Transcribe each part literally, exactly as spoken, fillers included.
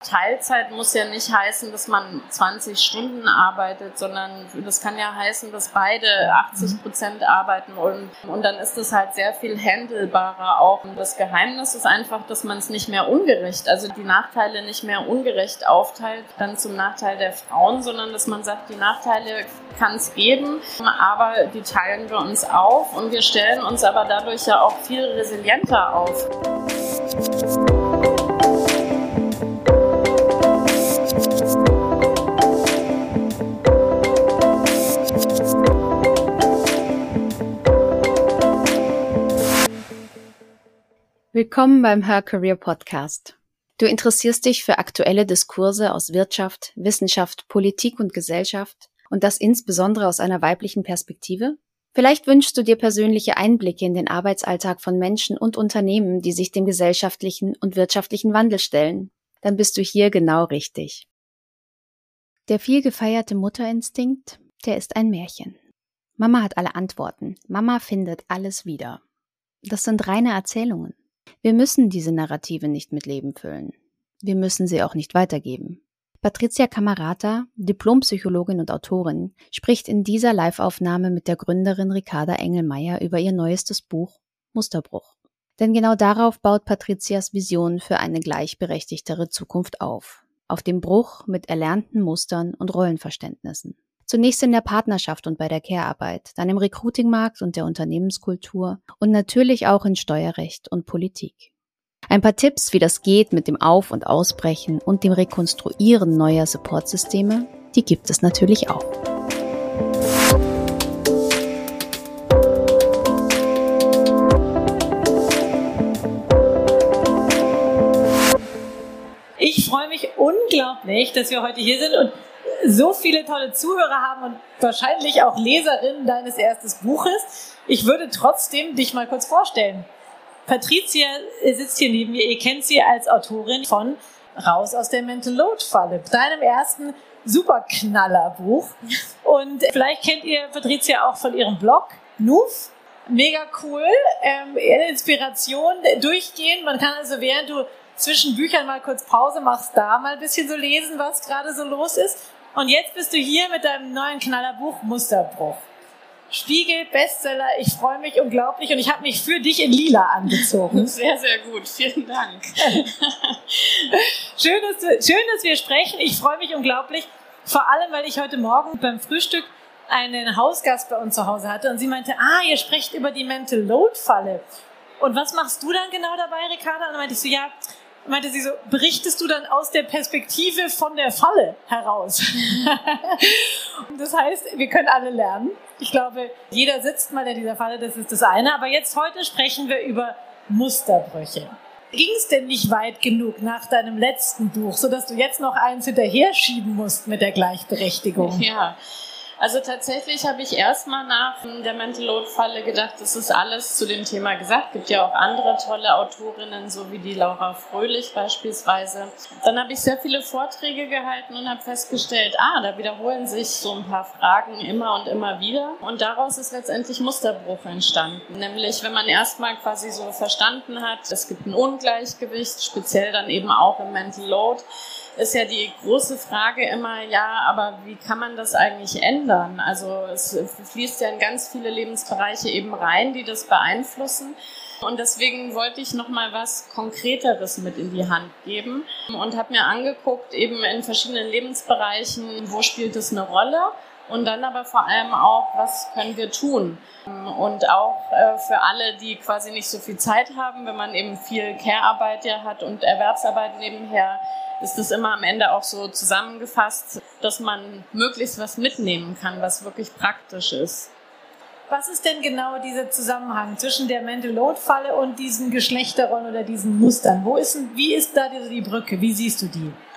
Teilzeit muss ja nicht heißen, dass man zwanzig Stunden arbeitet, sondern das kann ja heißen, dass beide achtzig Prozent arbeiten und, und dann ist es halt sehr viel handelbarer auch. Und das Geheimnis ist einfach, dass man es nicht mehr ungerecht, also die Nachteile nicht mehr ungerecht aufteilt, dann zum Nachteil der Frauen, sondern dass man sagt, die Nachteile kann es geben, aber die teilen wir uns auf und wir stellen uns aber dadurch ja auch viel resilienter auf. Willkommen beim Her Career Podcast. Du interessierst dich für aktuelle Diskurse aus Wirtschaft, Wissenschaft, Politik und Gesellschaft und das insbesondere aus einer weiblichen Perspektive? Vielleicht wünschst du dir persönliche Einblicke in den Arbeitsalltag von Menschen und Unternehmen, die sich dem gesellschaftlichen und wirtschaftlichen Wandel stellen. Dann bist du hier genau richtig. Der viel gefeierte Mutterinstinkt, der ist ein Märchen. Mama hat alle Antworten. Mama findet alles wieder. Das sind reine Erzählungen. Wir müssen diese Narrative nicht mit Leben füllen. Wir müssen sie auch nicht weitergeben. Patricia Camerata, Diplompsychologin und Autorin, spricht in dieser Live-Aufnahme mit der Gründerin Ricarda Engelmeier über ihr neuestes Buch Musterbruch. Denn genau darauf baut Patricias Vision für eine gleichberechtigtere Zukunft auf. Auf dem Bruch mit erlernten Mustern und Rollenverständnissen. Zunächst in der Partnerschaft und bei der Care-Arbeit, dann im Recruiting-Markt und der Unternehmenskultur und natürlich auch in Steuerrecht und Politik. Ein paar Tipps, wie das geht mit dem Auf- und Ausbrechen und dem Rekonstruieren neuer Supportsysteme, die gibt es natürlich auch. Ich freue mich unglaublich, dass wir heute hier sind und so viele tolle Zuhörer haben und wahrscheinlich auch Leserinnen deines ersten Buches. Ich würde trotzdem dich mal kurz vorstellen. Patricia sitzt hier neben mir. Ihr kennt sie als Autorin von Raus aus der Mental Load Falle, deinem ersten Superknaller-Buch. Und vielleicht kennt ihr Patricia auch von ihrem Blog Nuf. Mega cool, ähm, Inspiration durchgehen. Man kann also, während du zwischen Büchern mal kurz Pause machst, da mal ein bisschen so lesen, was gerade so los ist. Und jetzt bist du hier mit deinem neuen Knallerbuch Musterbruch. Spiegel, Bestseller, ich freue mich unglaublich und ich habe mich für dich in lila angezogen. Sehr, sehr gut, vielen Dank. Schön, dass, du, schön, dass wir sprechen, ich freue mich unglaublich. Vor allem, weil ich heute Morgen beim Frühstück einen Hausgast bei uns zu Hause hatte und sie meinte, ah, ihr sprecht über die Mental Load Falle. Und was machst du dann genau dabei, Ricarda? Und dann meinte ich so, ja... meinte sie so, berichtest du dann aus der Perspektive von der Falle heraus? Das heißt, wir können alle lernen. Ich glaube, jeder sitzt mal in dieser Falle, das ist das eine. Aber jetzt heute sprechen wir über Musterbrüche. Ging es denn nicht weit genug nach deinem letzten Buch, sodass du jetzt noch eins hinterher schieben musst mit der Gleichberechtigung? Ja. Also tatsächlich habe ich erstmal nach der Mental Load Falle gedacht, das ist alles zu dem Thema gesagt. Es gibt ja auch andere tolle Autorinnen, so wie die Laura Fröhlich beispielsweise. Dann habe ich sehr viele Vorträge gehalten und habe festgestellt, ah, da wiederholen sich so ein paar Fragen immer und immer wieder. Und daraus ist letztendlich Musterbruch entstanden. Nämlich, wenn man erstmal quasi so verstanden hat, es gibt ein Ungleichgewicht, speziell dann eben auch im Mental Load, ist ja die große Frage immer, ja, aber wie kann man das eigentlich ändern? Also es fließt ja in ganz viele Lebensbereiche eben rein, die das beeinflussen. Und deswegen wollte ich nochmal was Konkreteres mit in die Hand geben und habe mir angeguckt, eben in verschiedenen Lebensbereichen, wo spielt es eine Rolle? Und dann aber vor allem auch, was können wir tun? Und auch äh, für alle, die quasi nicht so viel Zeit haben, wenn man eben viel Care-Arbeit ja hat und Erwerbsarbeit nebenher, ist es immer am Ende auch so zusammengefasst, dass man möglichst was mitnehmen kann, was wirklich praktisch ist. Was ist denn genau dieser Zusammenhang zwischen der Mental Load Falle und diesen Geschlechterrollen oder diesen Mustern? Wo ist, wie ist da die Brücke? Wie siehst du die?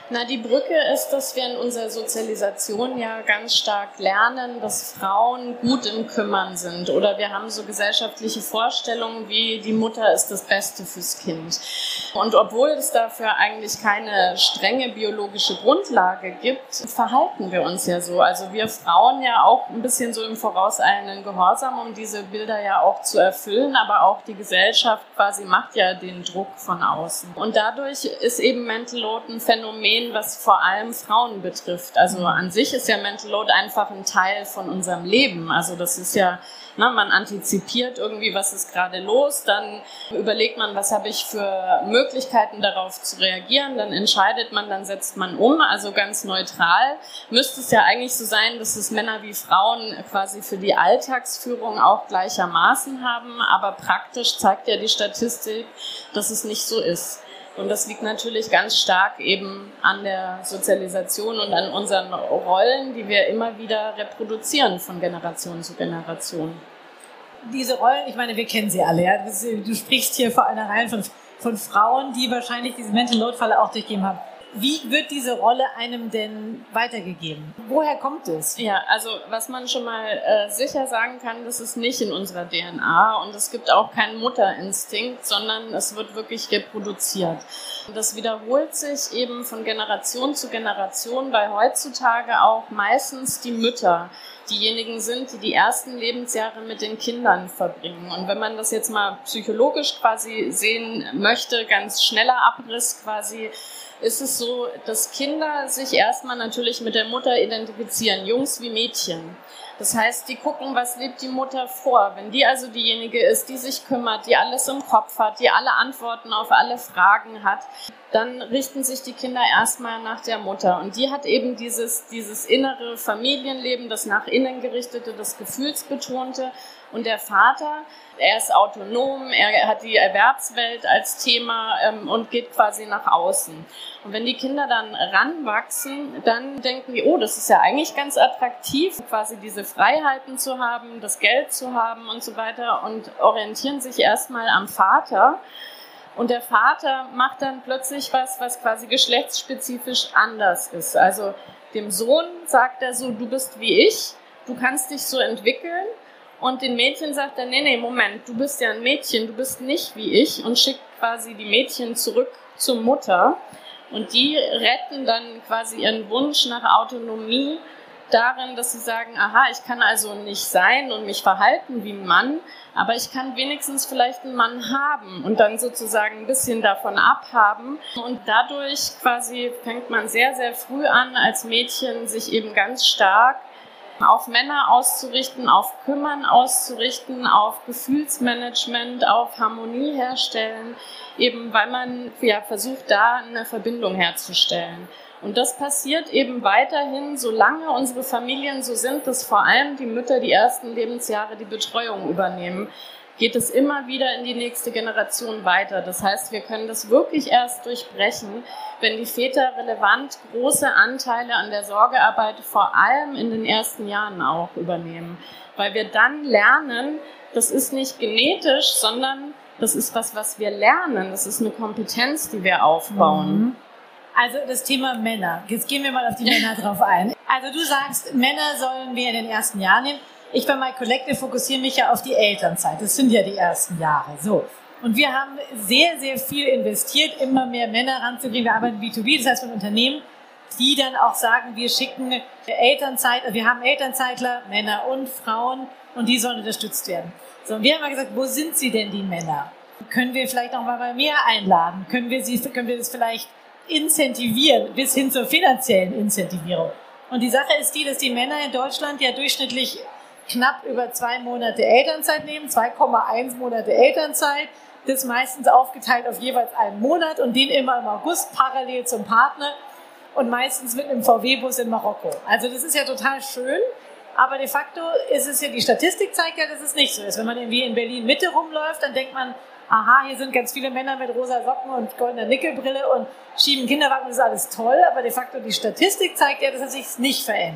Na, die Brücke ist, dass wir in unserer Sozialisation ja ganz stark lernen, dass Frauen gut im Kümmern sind. Oder wir haben so gesellschaftliche Vorstellungen wie, die Mutter ist das Beste fürs Kind. Und obwohl es dafür eigentlich keine strenge biologische Grundlage gibt, verhalten wir uns ja so. Also wir Frauen ja auch ein bisschen so im vorauseilenden Gehorsam, um diese Bilder ja auch zu erfüllen. Aber auch die Gesellschaft quasi macht ja den Druck von außen. Und dadurch ist eben Mental Load ein Phänomen, was vor allem Frauen betrifft. Also an sich ist ja Mental Load einfach ein Teil von unserem Leben. Also das ist ja, na, man antizipiert irgendwie, was ist gerade los, dann überlegt man, was habe ich für Möglichkeiten darauf zu reagieren, dann entscheidet man, dann setzt man um, also ganz neutral. Müsste es ja eigentlich so sein, dass es Männer wie Frauen quasi für die Alltagsführung auch gleichermaßen haben, aber praktisch zeigt ja die Statistik, dass es nicht so ist. Und das liegt natürlich ganz stark eben an der Sozialisation und an unseren Rollen, die wir immer wieder reproduzieren von Generation zu Generation. Diese Rollen, ich meine, wir kennen sie alle. Ja? Du sprichst hier vor einer Reihe von, von Frauen, die wahrscheinlich diese Mental Load-Falle auch durchgegeben haben. Wie wird diese Rolle einem denn weitergegeben? Woher kommt es? Ja, also was man schon mal äh, sicher sagen kann, das ist nicht in unserer D N A und es gibt auch keinen Mutterinstinkt, sondern es wird wirklich reproduziert. Und das wiederholt sich eben von Generation zu Generation, weil heutzutage auch meistens die Mütter diejenigen sind, die die ersten Lebensjahre mit den Kindern verbringen. Und wenn man das jetzt mal psychologisch quasi sehen möchte, ganz schneller Abriss quasi, ist es so, dass Kinder sich erstmal natürlich mit der Mutter identifizieren, Jungs wie Mädchen. Das heißt, die gucken, was lebt die Mutter vor. Wenn die also diejenige ist, die sich kümmert, die alles im Kopf hat, die alle Antworten auf alle Fragen hat, dann richten sich die Kinder erstmal nach der Mutter. Und die hat eben dieses, dieses innere Familienleben, das nach innen gerichtete, das Gefühlsbetonte. Und der Vater, er ist autonom, er hat die Erwerbswelt als Thema ähm, und geht quasi nach außen. Und wenn die Kinder dann ranwachsen, dann denken die, oh, das ist ja eigentlich ganz attraktiv, quasi diese Freiheiten zu haben, das Geld zu haben und so weiter und orientieren sich erstmal am Vater. Und der Vater macht dann plötzlich was, was quasi geschlechtsspezifisch anders ist. Also dem Sohn sagt er so, du bist wie ich, du kannst dich so entwickeln. Und den Mädchen sagt er, nee, nee, Moment, du bist ja ein Mädchen, du bist nicht wie ich und schickt quasi die Mädchen zurück zur Mutter. Und die retten dann quasi ihren Wunsch nach Autonomie darin, dass sie sagen, aha, ich kann also nicht sein und mich verhalten wie ein Mann, aber ich kann wenigstens vielleicht einen Mann haben und dann sozusagen ein bisschen davon abhaben. Und dadurch quasi fängt man sehr, sehr früh an, als Mädchen sich eben ganz stark auf Männer auszurichten, auf Kümmern auszurichten, auf Gefühlsmanagement, auf Harmonie herstellen, eben weil man ja versucht, da eine Verbindung herzustellen. Und das passiert eben weiterhin, solange unsere Familien so sind, dass vor allem die Mütter die ersten Lebensjahre die Betreuung übernehmen, geht es immer wieder in die nächste Generation weiter. Das heißt, wir können das wirklich erst durchbrechen, wenn die Väter relevant große Anteile an der Sorgearbeit vor allem in den ersten Jahren auch übernehmen. Weil wir dann lernen, das ist nicht genetisch, sondern das ist was, was wir lernen. Das ist eine Kompetenz, die wir aufbauen. Mhm. Also das Thema Männer. Jetzt gehen wir mal auf die Männer drauf ein. Also du sagst, Männer sollen wir in den ersten Jahren nehmen. Ich bei My Collective fokussiere mich ja auf die Elternzeit. Das sind ja die ersten Jahre. So. Und wir haben sehr, sehr viel investiert, immer mehr Männer ranzukriegen. Wir arbeiten B zwei B, das heißt von Unternehmen, die dann auch sagen, wir schicken Elternzeit, wir haben Elternzeitler, Männer und Frauen, und die sollen unterstützt werden. So, und wir haben mal gesagt, wo sind sie denn, die Männer? Können wir vielleicht noch mal bei mehr einladen? Können wir sie, können wir das vielleicht incentivieren, bis hin zur finanziellen Incentivierung? Und die Sache ist die, dass die Männer in Deutschland ja durchschnittlich knapp über zwei Monate Elternzeit nehmen, zwei Komma eins Monate Elternzeit, das meistens aufgeteilt auf jeweils einen Monat und den immer im August parallel zum Partner und meistens mit einem V W-Bus in Marokko. Also das ist ja total schön, aber de facto ist es ja, die Statistik zeigt ja, dass es nicht so ist. Wenn man irgendwie in Berlin Mitte rumläuft, dann denkt man, aha, hier sind ganz viele Männer mit rosa Socken und goldener Nickelbrille und schieben Kinderwagen, das ist alles toll, aber de facto die Statistik zeigt ja, dass es sich nicht verändert.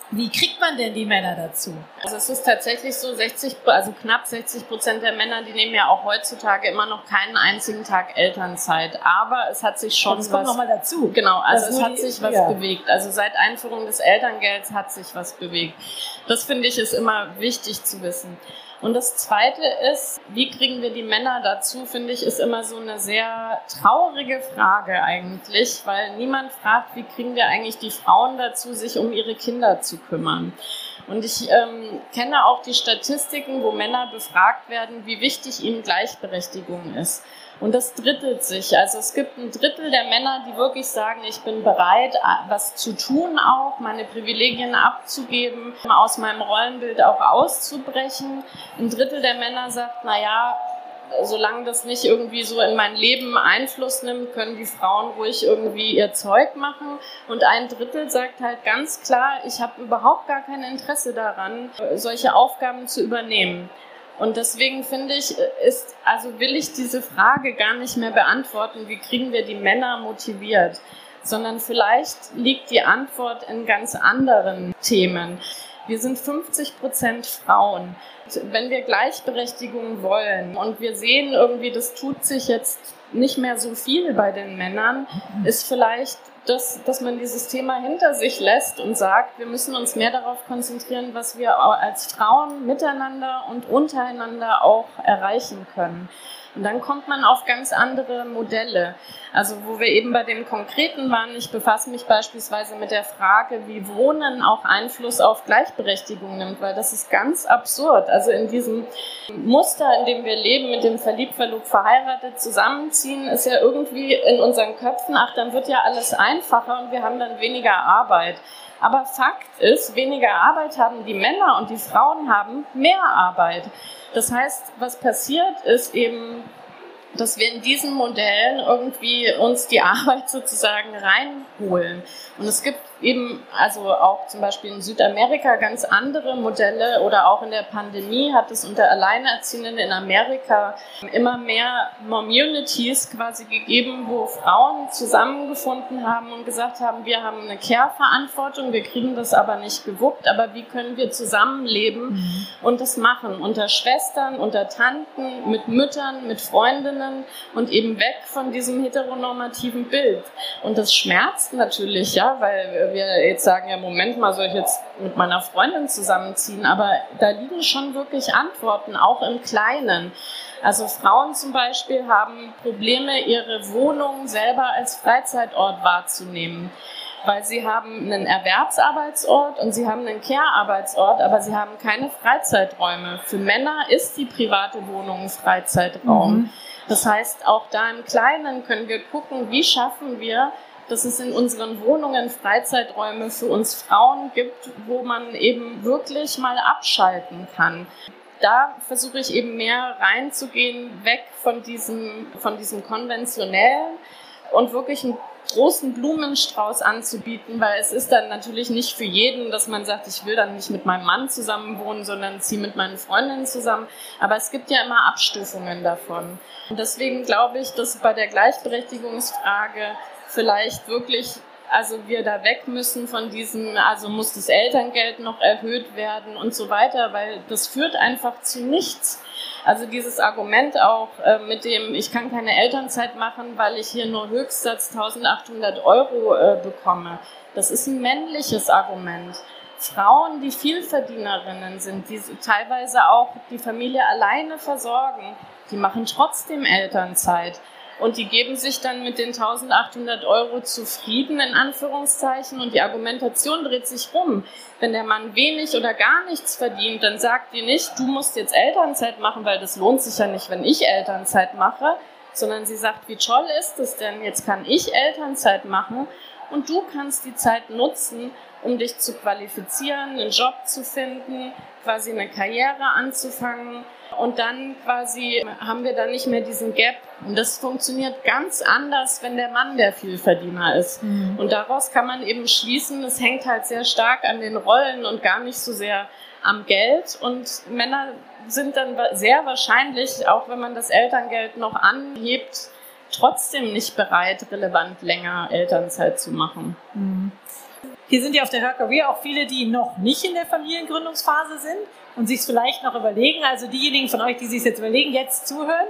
Wie kriegt man denn die Männer dazu? Also es ist tatsächlich so, sechzig, also knapp sechzig Prozent der Männer, die nehmen ja auch heutzutage immer noch keinen einzigen Tag Elternzeit. Aber es hat sich schon das was... kommt nochmal dazu. Genau, also Das es hat die, sich was ja. bewegt. Also seit Einführung des Elterngelds hat sich was bewegt. Das finde ich ist immer wichtig zu wissen. Und das Zweite ist, wie kriegen wir die Männer dazu, finde ich, ist immer so eine sehr traurige Frage eigentlich, weil niemand fragt, wie kriegen wir eigentlich die Frauen dazu, sich um ihre Kinder zu kümmern. Und ich ähm, kenne auch die Statistiken, wo Männer befragt werden, wie wichtig ihnen Gleichberechtigung ist. Und das drittelt sich. Also es gibt ein Drittel der Männer, die wirklich sagen, ich bin bereit, was zu tun auch, meine Privilegien abzugeben, aus meinem Rollenbild auch auszubrechen. Ein Drittel der Männer sagt, naja, solange das nicht irgendwie so in mein Leben Einfluss nimmt, können die Frauen ruhig irgendwie ihr Zeug machen. Und ein Drittel sagt halt ganz klar, ich habe überhaupt gar kein Interesse daran, solche Aufgaben zu übernehmen. Und deswegen finde ich, ist, also will ich diese Frage gar nicht mehr beantworten, wie kriegen wir die Männer motiviert, sondern vielleicht liegt die Antwort in ganz anderen Themen. Wir sind fünfzig Prozent Frauen. Wenn wir Gleichberechtigung wollen und wir sehen irgendwie, das tut sich jetzt nicht mehr so viel bei den Männern, ist vielleicht das, dass man dieses Thema hinter sich lässt und sagt, wir müssen uns mehr darauf konzentrieren, was wir als Frauen miteinander und untereinander auch erreichen können. Und dann kommt man auf ganz andere Modelle. Also wo wir eben bei dem Konkreten waren, ich befasse mich beispielsweise mit der Frage, wie Wohnen auch Einfluss auf Gleichberechtigung nimmt, weil das ist ganz absurd. Also in diesem Muster, in dem wir leben, mit dem verliebt, verlobt, verheiratet, zusammenziehen, ist ja irgendwie in unseren Köpfen, ach, dann wird ja alles einfacher und wir haben dann weniger Arbeit. Aber Fakt ist, weniger Arbeit haben die Männer und die Frauen haben mehr Arbeit. Das heißt, was passiert, ist eben, dass wir in diesen Modellen irgendwie uns die Arbeit sozusagen reinholen. Und es gibt eben, also auch zum Beispiel in Südamerika ganz andere Modelle oder auch in der Pandemie hat es unter Alleinerziehenden in Amerika immer mehr Communities quasi gegeben, wo Frauen zusammengefunden haben und gesagt haben, wir haben eine Care-Verantwortung, wir kriegen das aber nicht gewuppt, aber wie können wir zusammenleben mhm. und das machen unter Schwestern, unter Tanten, mit Müttern, mit Freundinnen und eben weg von diesem heteronormativen Bild. Und das schmerzt natürlich, ja, weil wir jetzt sagen, ja, Moment mal, soll ich jetzt mit meiner Freundin zusammenziehen? Aber da liegen schon wirklich Antworten, auch im Kleinen. Also Frauen zum Beispiel haben Probleme, ihre Wohnung selber als Freizeitort wahrzunehmen. Weil sie haben einen Erwerbsarbeitsort und sie haben einen Care-Arbeitsort, aber sie haben keine Freizeiträume. Für Männer ist die private Wohnung ein Freizeitraum. Mhm. Das heißt, auch da im Kleinen können wir gucken, wie schaffen wir, dass es in unseren Wohnungen Freizeiträume für uns Frauen gibt, wo man eben wirklich mal abschalten kann. Da versuche ich eben mehr reinzugehen, weg von diesem, von diesem konventionellen und wirklich einen großen Blumenstrauß anzubieten, weil es ist dann natürlich nicht für jeden, dass man sagt, ich will dann nicht mit meinem Mann zusammen wohnen, sondern ziehe mit meinen Freundinnen zusammen. Aber es gibt ja immer Abstufungen davon. Und deswegen glaube ich, dass bei der Gleichberechtigungsfrage vielleicht wirklich, also wir da weg müssen von diesem, also muss das Elterngeld noch erhöht werden und so weiter, weil das führt einfach zu nichts. Also dieses Argument auch äh, mit dem, ich kann keine Elternzeit machen, weil ich hier nur Höchstsatz eintausendachthundert Euro äh, bekomme, das ist ein männliches Argument. Frauen, die Vielverdienerinnen sind, die teilweise auch die Familie alleine versorgen, die machen trotzdem Elternzeit. Und die geben sich dann mit den eintausendachthundert Euro zufrieden, in Anführungszeichen. Und die Argumentation dreht sich rum. Wenn der Mann wenig oder gar nichts verdient, dann sagt die nicht, du musst jetzt Elternzeit machen, weil das lohnt sich ja nicht, wenn ich Elternzeit mache. Sondern sie sagt, wie toll ist es denn, jetzt kann ich Elternzeit machen und du kannst die Zeit nutzen, um dich zu qualifizieren, einen Job zu finden, quasi eine Karriere anzufangen. Und dann quasi haben wir dann nicht mehr diesen Gap. Und das funktioniert ganz anders, wenn der Mann der Vielverdiener ist. Mhm. Und daraus kann man eben schließen, es hängt halt sehr stark an den Rollen und gar nicht so sehr am Geld. Und Männer sind dann sehr wahrscheinlich, auch wenn man das Elterngeld noch anhebt, trotzdem nicht bereit, relevant länger Elternzeit zu machen. Mhm. Hier sind ja auf der Her Career auch viele, die noch nicht in der Familiengründungsphase sind und sich es vielleicht noch überlegen. Also diejenigen von euch, die sich jetzt überlegen, jetzt zuhören.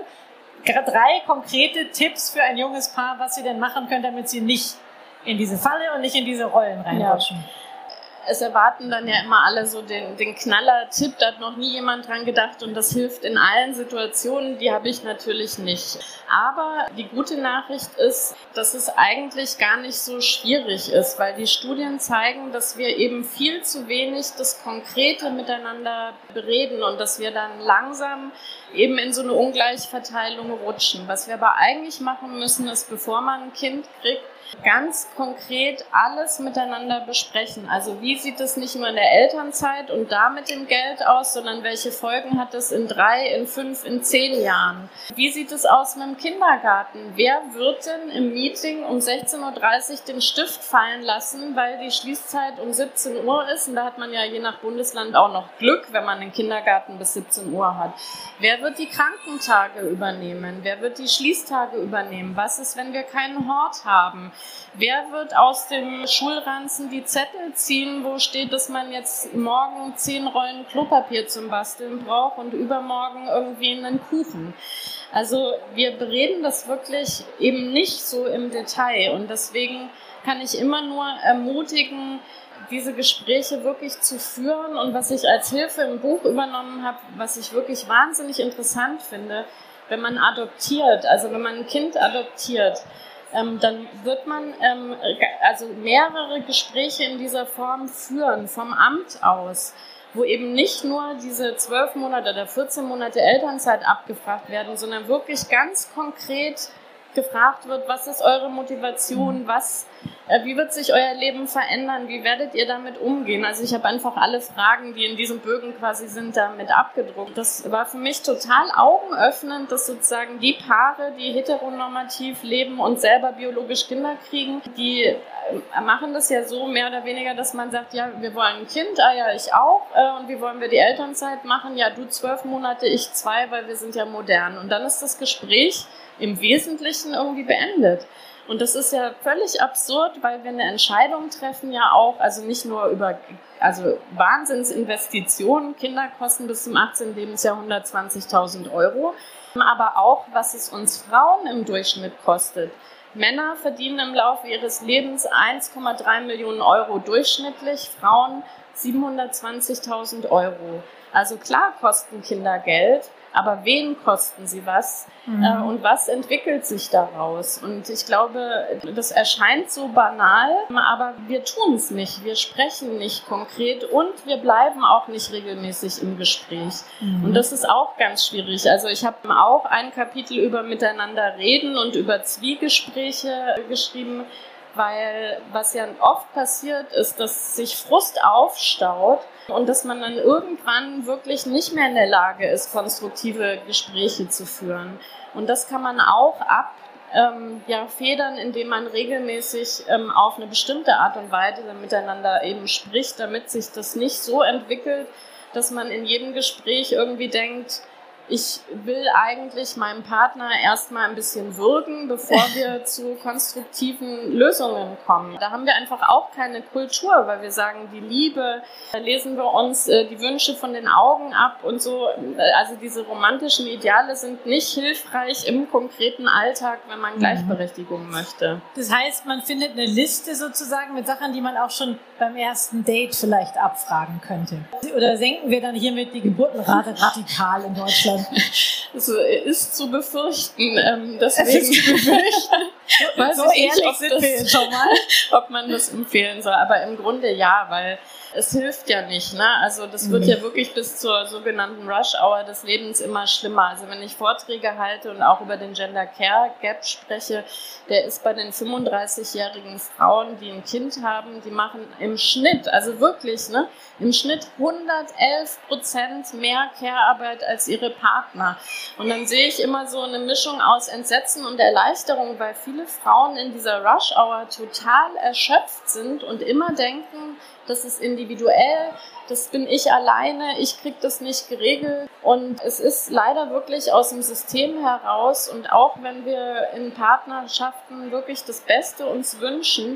Drei konkrete Tipps für ein junges Paar, was sie denn machen können, damit sie nicht in diese Falle und nicht in diese Rollen reinrutschen. Ja. Es erwarten dann ja immer alle so den, den Knaller-Tipp, da hat noch nie jemand dran gedacht und das hilft in allen Situationen, die habe ich natürlich nicht. Aber die gute Nachricht ist, dass es eigentlich gar nicht so schwierig ist, weil die Studien zeigen, dass wir eben viel zu wenig das Konkrete miteinander bereden und dass wir dann langsam eben in so eine Ungleichverteilung rutschen. Was wir aber eigentlich machen müssen, ist, bevor man ein Kind kriegt, ganz konkret alles miteinander besprechen. Also wie sieht es nicht nur in der Elternzeit und da mit dem Geld aus, sondern welche Folgen hat es in drei, in fünf, in zehn Jahren? Wie sieht es aus mit dem Kindergarten? Wer wird denn im Meeting um sechzehn Uhr dreißig den Stift fallen lassen, weil die Schließzeit um siebzehn Uhr ist? Und da hat man ja je nach Bundesland auch noch Glück, wenn man den Kindergarten bis siebzehn Uhr hat. Wer wird die Krankentage übernehmen? Wer wird die Schließtage übernehmen? Was ist, wenn wir keinen Hort haben? Wer wird aus dem Schulranzen die Zettel ziehen, wo steht, dass man jetzt morgen zehn Rollen Klopapier zum Basteln braucht und übermorgen irgendwie einen Kuchen? Also wir bereden das wirklich eben nicht so im Detail und deswegen kann ich immer nur ermutigen, diese Gespräche wirklich zu führen und was ich als Hilfe im Buch übernommen habe, was ich wirklich wahnsinnig interessant finde, wenn man adoptiert, also wenn man ein Kind adoptiert, Ähm, dann wird man ähm, also mehrere Gespräche in dieser Form führen, vom Amt aus, wo eben nicht nur diese zwölf Monate oder vierzehn Monate Elternzeit abgefragt werden, sondern wirklich ganz konkret gefragt wird, was ist eure Motivation, was, äh, wie wird sich euer Leben verändern, wie werdet ihr damit umgehen? Also ich habe einfach alle Fragen, die in diesen Bögen quasi sind, damit abgedruckt. Das war für mich total augenöffnend, dass sozusagen die Paare, die heteronormativ leben und selber biologisch Kinder kriegen, die äh, machen das ja so mehr oder weniger, dass man sagt, ja, wir wollen ein Kind, ah ja, ich auch, äh, und wie wollen wir die Elternzeit machen? Ja, du zwölf Monate, ich zwei, weil wir sind ja modern. Und dann ist das Gespräch im Wesentlichen irgendwie beendet. Und das ist ja völlig absurd, weil wir eine Entscheidung treffen ja auch, also nicht nur über also Wahnsinnsinvestitionen, Kinder kosten bis zum achtzehnten Lebensjahr hundertzwanzigtausend Euro, aber auch, was es uns Frauen im Durchschnitt kostet. Männer verdienen im Laufe ihres Lebens eins Komma drei Millionen Euro durchschnittlich, Frauen siebenhundertzwanzigtausend Euro. Also klar kosten Kinder Geld, aber wen kosten sie was? Mhm. Äh, und was entwickelt sich daraus? Und ich glaube, das erscheint so banal, aber wir tun es nicht. Wir sprechen nicht konkret und wir bleiben auch nicht regelmäßig im Gespräch. Mhm. Und das ist auch ganz schwierig. Also ich habe auch ein Kapitel über Miteinander reden und über Zwiegespräche geschrieben, weil was ja oft passiert ist, dass sich Frust aufstaut und dass man dann irgendwann wirklich nicht mehr in der Lage ist, konstruktive Gespräche zu führen. Und das kann man auch ab, ähm, ja, federn, indem man regelmäßig ähm, auf eine bestimmte Art und Weise miteinander eben spricht, damit sich das nicht so entwickelt, dass man in jedem Gespräch irgendwie denkt, ich will eigentlich meinem Partner erstmal ein bisschen würgen, bevor wir zu konstruktiven Lösungen kommen. Da haben wir einfach auch keine Kultur, weil wir sagen, die Liebe, da lesen wir uns äh, die Wünsche von den Augen ab und so. Also diese romantischen Ideale sind nicht hilfreich im konkreten Alltag, wenn man Gleichberechtigung möchte. Das heißt, man findet eine Liste sozusagen mit Sachen, die man auch schon beim ersten Date vielleicht abfragen könnte. Oder senken wir dann hiermit die Geburtenrate radikal in Deutschland? Das ist zu befürchten. Ähm, deswegen zu befürchten. Weiß so ich ehrlich nicht, ob, sind das, wir jetzt schon mal. ob man das empfehlen soll. Aber im Grunde ja, weil es hilft ja nicht. Ne? Also das wird mhm. ja wirklich bis zur sogenannten Rush-Hour des Lebens immer schlimmer. Also wenn ich Vorträge halte und auch über den Gender Care Gap spreche, der ist bei den fünfunddreißigjährigen Frauen, die ein Kind haben, die machen im Schnitt, also wirklich, ne, im Schnitt hundertelf Prozent mehr Care-Arbeit als ihre Partner. Und dann sehe ich immer so eine Mischung aus Entsetzen und Erleichterung, weil viele Frauen in dieser Rush-Hour total erschöpft sind und immer denken, das ist individuell, das bin ich alleine, ich kriege das nicht geregelt. Und es ist leider wirklich aus dem System heraus und auch wenn wir in Partnerschaften wirklich das Beste uns wünschen,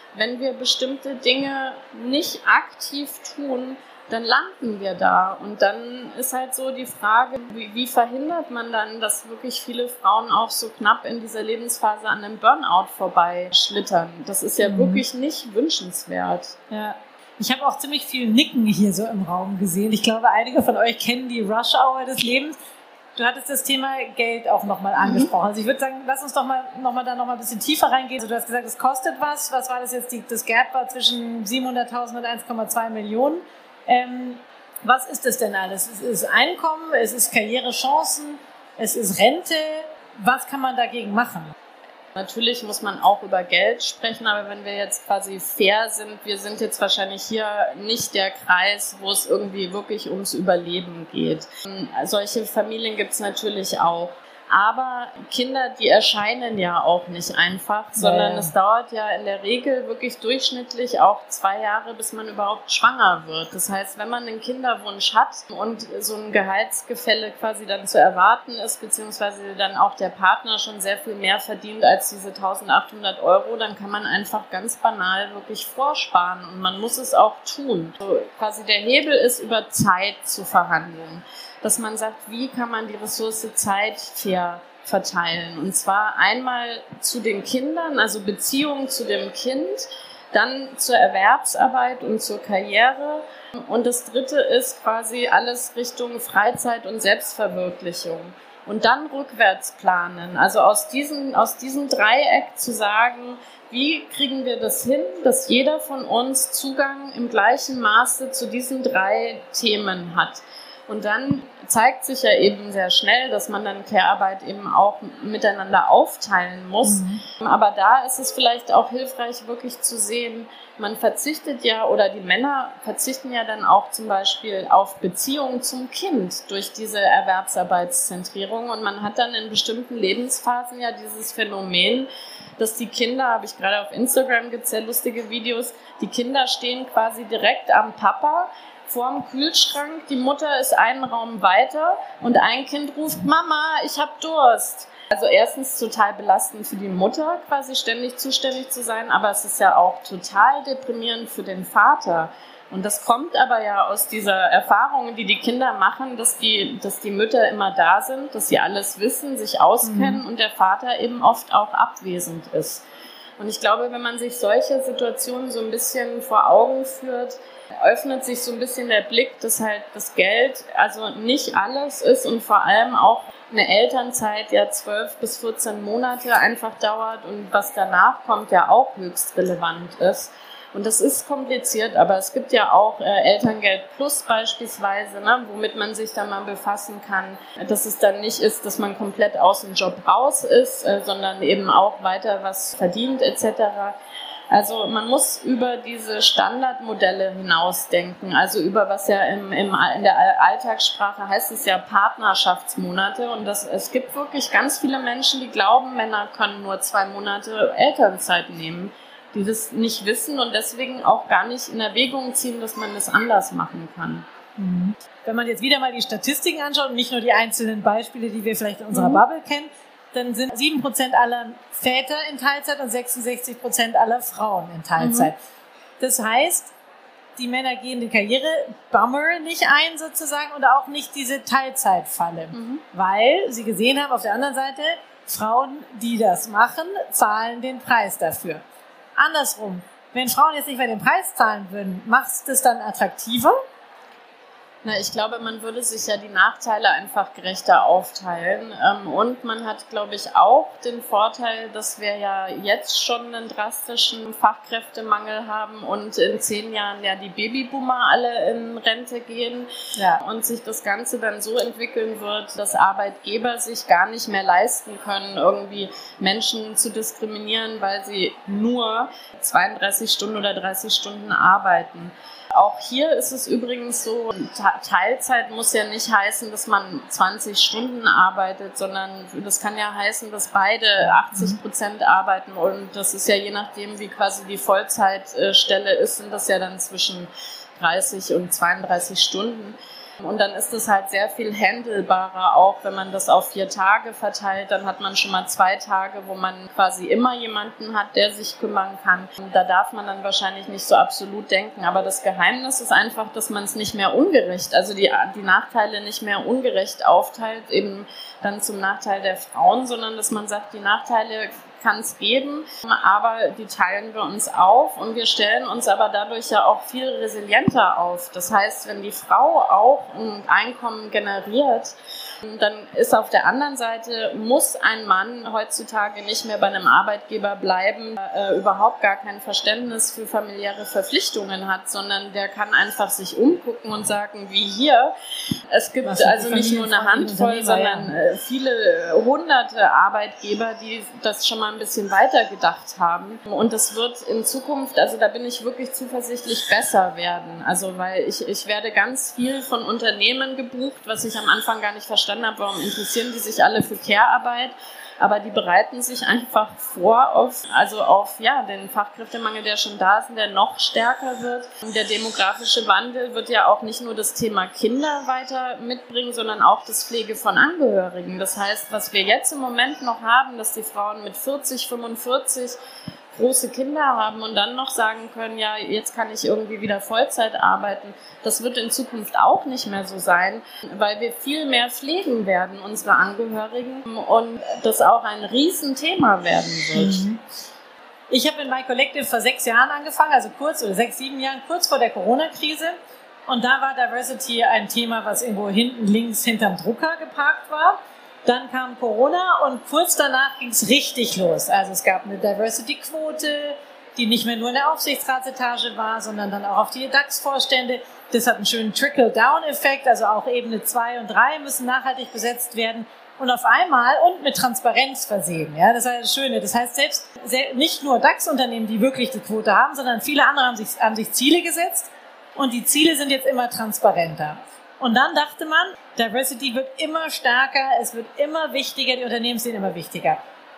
wenn wir bestimmte Dinge nicht aktiv tun, dann landen wir da. Und dann ist halt so die Frage, wie, wie verhindert man dann, dass wirklich viele Frauen auch so knapp in dieser Lebensphase an einem Burnout vorbeischlittern. Das ist ja mhm. wirklich nicht wünschenswert. Ja. Ich habe auch ziemlich viel Nicken hier so im Raum gesehen. Ich glaube, einige von euch kennen die Rush-Hour des Lebens. Du hattest das Thema Geld auch nochmal angesprochen. Mhm. Also ich würde sagen, lass uns doch mal, noch mal da nochmal ein bisschen tiefer reingehen. Also du hast gesagt, es kostet was. Was war das jetzt? Die, das Gap war zwischen siebenhunderttausend und eins Komma zwei Millionen. Ähm, was ist das denn alles? Es ist Einkommen, es ist Karrierechancen, es ist Rente. Was kann man dagegen machen? Natürlich muss man auch über Geld sprechen, aber wenn wir jetzt quasi fair sind, wir sind jetzt wahrscheinlich hier nicht der Kreis, wo es irgendwie wirklich ums Überleben geht. Solche Familien gibt es natürlich auch. Aber Kinder, die erscheinen ja auch nicht einfach, sondern ja. es dauert ja in der Regel wirklich durchschnittlich auch zwei Jahre, bis man überhaupt schwanger wird. Das heißt, wenn man einen Kinderwunsch hat und so ein Gehaltsgefälle quasi dann zu erwarten ist, beziehungsweise dann auch der Partner schon sehr viel mehr verdient als diese eintausendachthundert Euro, dann kann man einfach ganz banal wirklich vorsparen und man muss es auch tun. So, quasi der Hebel ist, über Zeit zu verhandeln. Dass man sagt, wie kann man die Ressource Zeit fair verteilen. Und zwar einmal zu den Kindern, also Beziehung zu dem Kind, dann zur Erwerbsarbeit und zur Karriere. Und das Dritte ist quasi alles Richtung Freizeit und Selbstverwirklichung. Und dann rückwärts planen. Also aus diesem, aus diesem Dreieck zu sagen, wie kriegen wir das hin, dass jeder von uns Zugang im gleichen Maße zu diesen drei Themen hat. Und dann zeigt sich ja eben sehr schnell, dass man dann Care-Arbeit eben auch miteinander aufteilen muss. Mhm. Aber da ist es vielleicht auch hilfreich, wirklich zu sehen, man verzichtet ja, oder die Männer verzichten ja dann auch zum Beispiel auf Beziehungen zum Kind durch diese Erwerbsarbeitszentrierung. Und man hat dann in bestimmten Lebensphasen ja dieses Phänomen, dass die Kinder, habe ich gerade auf Instagram, gibt es sehr lustige Videos, die Kinder stehen quasi direkt am Papa, vorm Kühlschrank, die Mutter ist einen Raum weiter und ein Kind ruft, Mama, ich hab Durst. Also erstens total belastend für die Mutter, quasi ständig zuständig zu sein, aber es ist ja auch total deprimierend für den Vater. Und das kommt aber ja aus dieser Erfahrung, die die Kinder machen, dass die, dass die Mütter immer da sind, dass sie alles wissen, sich auskennen mhm. und der Vater eben oft auch abwesend ist. Und ich glaube, wenn man sich solche Situationen so ein bisschen vor Augen führt, öffnet sich so ein bisschen der Blick, dass halt das Geld also nicht alles ist und vor allem auch eine Elternzeit ja zwölf bis vierzehn Monate einfach dauert und was danach kommt ja auch höchst relevant ist. Und das ist kompliziert, aber es gibt ja auch äh, Elterngeld Plus beispielsweise, ne, womit man sich dann mal befassen kann, dass es dann nicht ist, dass man komplett aus dem Job raus ist, äh, sondern eben auch weiter was verdient et cetera. Also man muss über diese Standardmodelle hinausdenken, also über was ja im, im, in der Alltagssprache heißt es ja Partnerschaftsmonate und das, es gibt wirklich ganz viele Menschen, die glauben, Männer können nur zwei Monate Elternzeit nehmen, die das nicht wissen und deswegen auch gar nicht in Erwägung ziehen, dass man das anders machen kann. Mhm. Wenn man jetzt wieder mal die Statistiken anschaut und nicht nur die einzelnen Beispiele, die wir vielleicht in unserer mhm. Bubble kennen, dann sind sieben Prozent aller Väter in Teilzeit und sechsundsechzig Prozent aller Frauen in Teilzeit. Mhm. Das heißt, die Männer gehen die Karriere-Bummer nicht ein sozusagen und auch nicht diese Teilzeitfalle, mhm. weil sie gesehen haben, auf der anderen Seite, Frauen, die das machen, zahlen den Preis dafür. Andersrum, wenn Frauen jetzt nicht mehr den Preis zahlen würden, macht es das dann attraktiver? Na, ich glaube, man würde sich ja die Nachteile einfach gerechter aufteilen. Und man hat, glaube ich, auch den Vorteil, dass wir ja jetzt schon einen drastischen Fachkräftemangel haben und in zehn Jahren ja die Babyboomer alle in Rente gehen ja. und sich das Ganze dann so entwickeln wird, dass Arbeitgeber sich gar nicht mehr leisten können, irgendwie Menschen zu diskriminieren, weil sie nur zweiunddreißig Stunden oder dreißig Stunden arbeiten. Auch hier ist es übrigens so, Teilzeit muss ja nicht heißen, dass man zwanzig Stunden arbeitet, sondern das kann ja heißen, dass beide achtzig Prozent arbeiten und das ist ja je nachdem, wie quasi die Vollzeitstelle ist, sind das ja dann zwischen dreißig und zweiunddreißig Stunden. Und dann ist es halt sehr viel handelbarer, auch wenn man das auf vier Tage verteilt, dann hat man schon mal zwei Tage, wo man quasi immer jemanden hat, der sich kümmern kann. Da darf man dann wahrscheinlich nicht so absolut denken, aber das Geheimnis ist einfach, dass man es nicht mehr ungerecht, also die, die Nachteile nicht mehr ungerecht aufteilt, eben dann zum Nachteil der Frauen, sondern dass man sagt, die Nachteile kann es geben, aber die teilen wir uns auf und wir stellen uns aber dadurch ja auch viel resilienter auf. Das heißt, wenn die Frau auch ein Einkommen generiert, dann ist auf der anderen Seite, muss ein Mann heutzutage nicht mehr bei einem Arbeitgeber bleiben, äh, überhaupt gar kein Verständnis für familiäre Verpflichtungen hat, sondern der kann einfach sich umgucken und sagen, wie hier, es gibt also nicht nur eine Handvoll, sondern äh, viele hunderte Arbeitgeber, die das schon mal ein bisschen weiter gedacht haben. Und das wird in Zukunft, also da bin ich wirklich zuversichtlich, besser werden. Also weil ich, ich werde ganz viel von Unternehmen gebucht, was ich am Anfang gar nicht verstanden habe, warum interessieren die sich alle für Care-Arbeit. Aber die bereiten sich einfach vor auf, also auf ja, den Fachkräftemangel, der schon da ist und der noch stärker wird. Der demografische Wandel wird ja auch nicht nur das Thema Kinder weiter mitbringen, sondern auch das Pflege von Angehörigen. Das heißt, was wir jetzt im Moment noch haben, dass die Frauen mit vierzig, fünfundvierzig große Kinder haben und dann noch sagen können, ja, jetzt kann ich irgendwie wieder Vollzeit arbeiten. Das wird in Zukunft auch nicht mehr so sein, weil wir viel mehr pflegen werden, unsere Angehörigen, und das auch ein Riesenthema werden wird. Ich habe in My Collective vor sechs Jahren angefangen, also kurz, oder sechs, sieben Jahren, kurz vor der Corona-Krise. Und da war Diversity ein Thema, was irgendwo hinten links hinterm Drucker geparkt war. Dann kam Corona und kurz danach ging es richtig los. Also es gab eine Diversity-Quote, die nicht mehr nur in der Aufsichtsratsetage war, sondern dann auch auf die DAX-Vorstände. Das hat einen schönen Trickle-Down-Effekt, also auch Ebene zwei und drei müssen nachhaltig besetzt werden. Und auf einmal und mit Transparenz versehen. Ja, das ist das Schöne. Das heißt, selbst nicht nur DAX-Unternehmen, die wirklich die Quote haben, sondern viele andere haben sich, haben sich Ziele gesetzt. Und die Ziele sind jetzt immer transparenter. Und dann dachte man, Diversity wird immer stärker, es wird immer wichtiger, die Unternehmen sind immer wichtiger.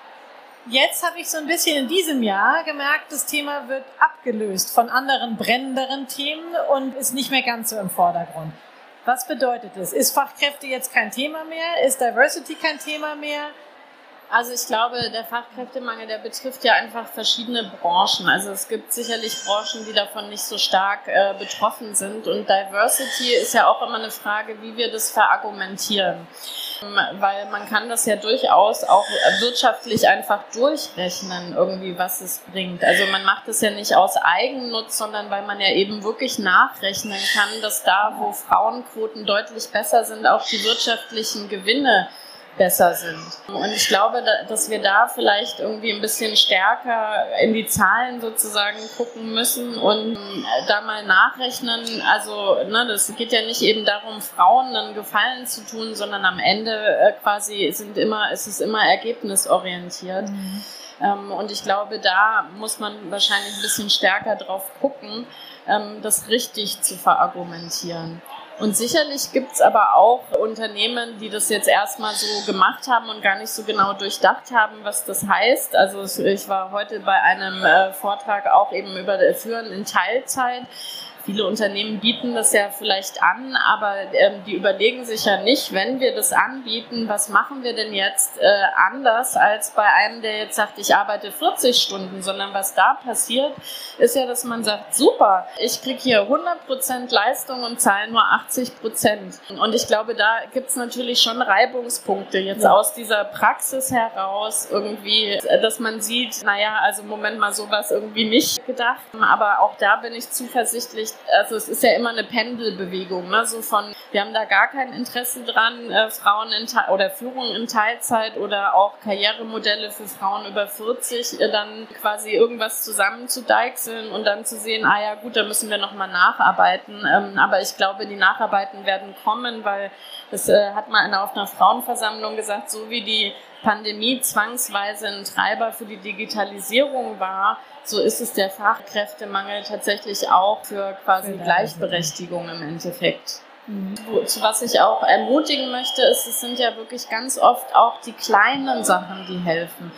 Jetzt habe ich so ein bisschen in diesem Jahr gemerkt, das Thema wird abgelöst von anderen brennenderen Themen und ist nicht mehr ganz so im Vordergrund. Was bedeutet das? Ist Fachkräfte jetzt kein Thema mehr? Ist Diversity kein Thema mehr? Also ich glaube, der Fachkräftemangel, der betrifft ja einfach verschiedene Branchen. Also es gibt sicherlich Branchen, die davon nicht so stark äh, betroffen sind. Und Diversity ist ja auch immer eine Frage, wie wir das verargumentieren. Ähm, weil man kann das ja durchaus auch wirtschaftlich einfach durchrechnen, irgendwie, was es bringt. Also man macht es ja nicht aus Eigennutz, sondern weil man ja eben wirklich nachrechnen kann, dass da, wo Frauenquoten deutlich besser sind, auch die wirtschaftlichen Gewinne besser sind. Und ich glaube, dass wir da vielleicht irgendwie ein bisschen stärker in die Zahlen sozusagen gucken müssen und da mal nachrechnen. Also ne, das geht ja nicht eben darum, Frauen einen Gefallen zu tun, sondern am Ende äh, quasi sind immer, ist es immer ergebnisorientiert. Mhm. Ähm, und ich glaube, da muss man wahrscheinlich ein bisschen stärker drauf gucken, ähm, das richtig zu verargumentieren. Und sicherlich gibt es aber auch Unternehmen, die das jetzt erstmal so gemacht haben und gar nicht so genau durchdacht haben, was das heißt. Also ich war heute bei einem äh, Vortrag auch eben über das Führen in Teilzeit. Viele Unternehmen bieten das ja vielleicht an, aber ähm, die überlegen sich ja nicht, wenn wir das anbieten, was machen wir denn jetzt äh, anders als bei einem, der jetzt sagt, ich arbeite vierzig Stunden, sondern was da passiert, ist ja, dass man sagt, super, ich kriege hier hundert Prozent Leistung und zahle nur achtzig Prozent. Und ich glaube, da gibt es natürlich schon Reibungspunkte jetzt ja. Aus dieser Praxis heraus irgendwie, dass man sieht, naja, also Moment mal, sowas irgendwie nicht gedacht, aber auch da bin ich zuversichtlich. Also es ist ja immer eine Pendelbewegung, ne? So von, wir haben da gar kein Interesse dran, äh, Frauen in Te- oder Führung in Teilzeit oder auch Karrieremodelle für Frauen über vierzig, äh, dann quasi irgendwas zusammenzudeichseln und dann zu sehen, ah ja gut, da müssen wir nochmal nacharbeiten. Ähm, aber ich glaube, die Nacharbeiten werden kommen, weil das äh, hat mal einer auf einer Frauenversammlung gesagt, so wie die Pandemie zwangsweise ein Treiber für die Digitalisierung war, so ist es der Fachkräftemangel tatsächlich auch für quasi Gleichberechtigung im Endeffekt. Mhm. Zu was ich auch ermutigen möchte, ist, es sind ja wirklich ganz oft auch die kleinen Sachen, die helfen.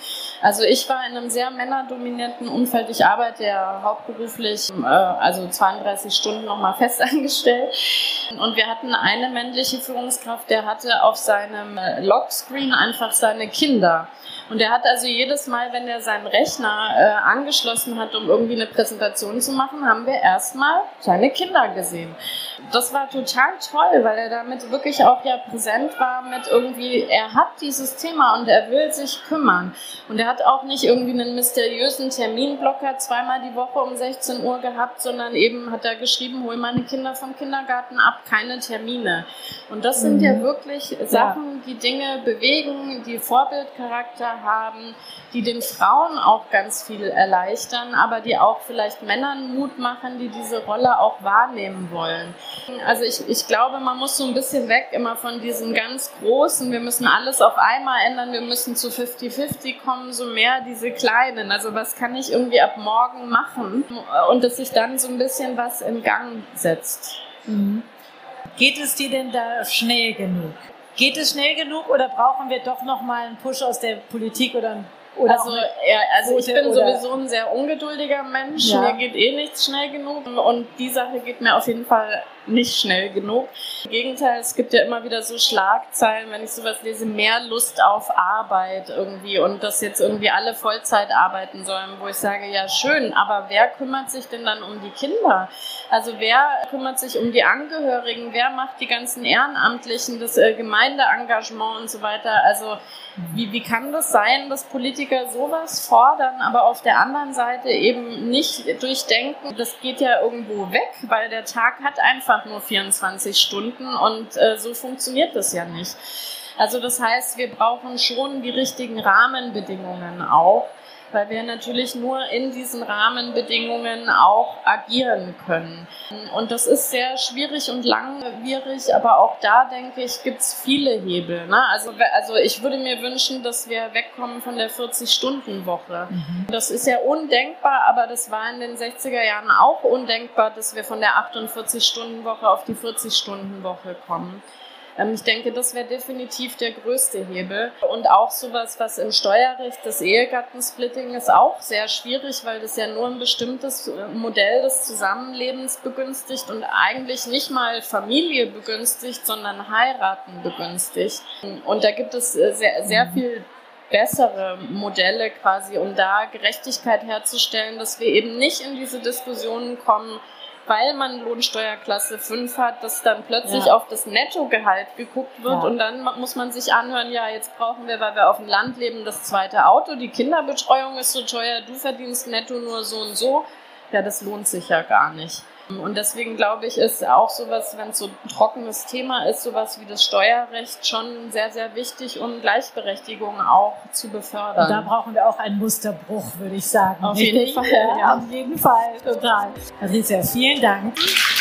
Also ich war in einem sehr männerdominierten Umfeld. Ich arbeite ja hauptberuflich, äh, also zweiunddreißig Stunden nochmal fest angestellt. Und wir hatten eine männliche Führungskraft, der hatte auf seinem Lockscreen einfach seine Kinder. Und er hat also jedes Mal, wenn er seinen Rechner äh, angeschlossen hat, um irgendwie eine Präsentation zu machen, haben wir erstmal seine Kinder gesehen. Das war total toll, weil er damit wirklich auch ja präsent war mit irgendwie, er hat dieses Thema und er will sich kümmern. Und er hat auch nicht irgendwie einen mysteriösen Terminblocker zweimal die Woche um sechzehn Uhr gehabt, sondern eben hat er geschrieben, hol meine Kinder vom Kindergarten ab, keine Termine. Und das sind mhm. ja wirklich Sachen, die Dinge bewegen, die Vorbildcharakter haben, die den Frauen auch ganz viel erleichtern, aber die auch vielleicht Männern Mut machen, die diese Rolle auch wahrnehmen wollen. Also ich, ich glaube, man muss so ein bisschen weg immer von diesem ganz großen, wir müssen alles auf einmal ändern, wir müssen zu fünfzig fünfzig kommen, so mehr diese kleinen. Also was kann ich irgendwie ab morgen machen? Und dass sich dann so ein bisschen was in Gang setzt. Mhm. Geht es dir denn da schnell genug? Geht es schnell genug oder brauchen wir doch nochmal einen Push aus der Politik oder Oder also, ja, also ich bin sowieso ein sehr ungeduldiger Mensch. Ja. Mir geht eh nichts schnell genug. Und die Sache geht mir auf jeden Fall nicht schnell genug. Im Gegenteil, es gibt ja immer wieder so Schlagzeilen, wenn ich sowas lese, mehr Lust auf Arbeit irgendwie und dass jetzt irgendwie alle Vollzeit arbeiten sollen, wo ich sage, ja schön, aber wer kümmert sich denn dann um die Kinder? Also wer kümmert sich um die Angehörigen? Wer macht die ganzen Ehrenamtlichen, das äh, Gemeindeengagement und so weiter? Also wie, wie kann das sein, dass Politiker sowas fordern, aber auf der anderen Seite eben nicht durchdenken? Das geht ja irgendwo weg, weil der Tag hat einfach nur vierundzwanzig Stunden und äh, so funktioniert das ja nicht. Also das heißt, wir brauchen schon die richtigen Rahmenbedingungen auch, weil wir natürlich nur in diesen Rahmenbedingungen auch agieren können. Und das ist sehr schwierig und langwierig, aber auch da, denke ich, gibt es viele Hebel. Ne? Also, also ich würde mir wünschen, dass wir wegkommen von der vierzig-Stunden-Woche. Mhm. Das ist ja undenkbar, aber das war in den sechziger Jahren auch undenkbar, dass wir von der achtundvierzig-Stunden-Woche auf die vierzig-Stunden-Woche kommen. Ich denke, das wäre definitiv der größte Hebel. Und auch sowas, was im Steuerrecht, das Ehegattensplitting ist auch sehr schwierig, weil das ja nur ein bestimmtes Modell des Zusammenlebens begünstigt und eigentlich nicht mal Familie begünstigt, sondern Heiraten begünstigt. Und da gibt es sehr, sehr viel bessere Modelle quasi, um da Gerechtigkeit herzustellen, dass wir eben nicht in diese Diskussionen kommen, weil man Lohnsteuerklasse fünf hat, dass dann plötzlich ja. auf das Nettogehalt geguckt wird ja. und dann muss man sich anhören, ja, jetzt brauchen wir, weil wir auf dem Land leben, das zweite Auto, die Kinderbetreuung ist so teuer, du verdienst netto nur so und so. Ja, das lohnt sich ja gar nicht. Und deswegen glaube ich, ist auch sowas, wenn es so ein trockenes Thema ist, sowas wie das Steuerrecht schon sehr, sehr wichtig, um Gleichberechtigung auch zu befördern. Und da brauchen wir auch einen Musterbruch, würde ich sagen. Auf jeden Fall. Ja, auf jeden Fall, total. Patricia, vielen Dank.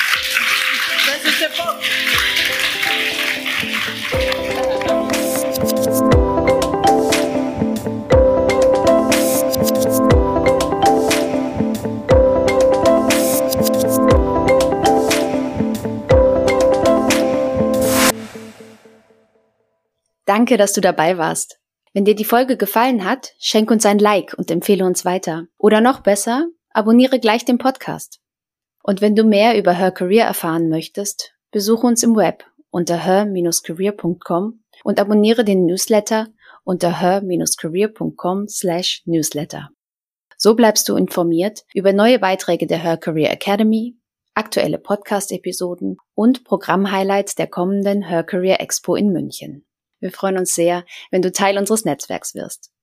Das ist der Punkt. Danke, dass du dabei warst. Wenn dir die Folge gefallen hat, schenk uns ein Like und empfehle uns weiter. Oder noch besser, abonniere gleich den Podcast. Und wenn du mehr über Her Career erfahren möchtest, besuche uns im Web unter her Bindestrich career Punkt com und abonniere den Newsletter unter her Bindestrich career Punkt com slash newsletter. So bleibst du informiert über neue Beiträge der Her Career Academy, aktuelle Podcast-Episoden und Programm-Highlights der kommenden Her Career Expo in München. Wir freuen uns sehr, wenn du Teil unseres Netzwerks wirst.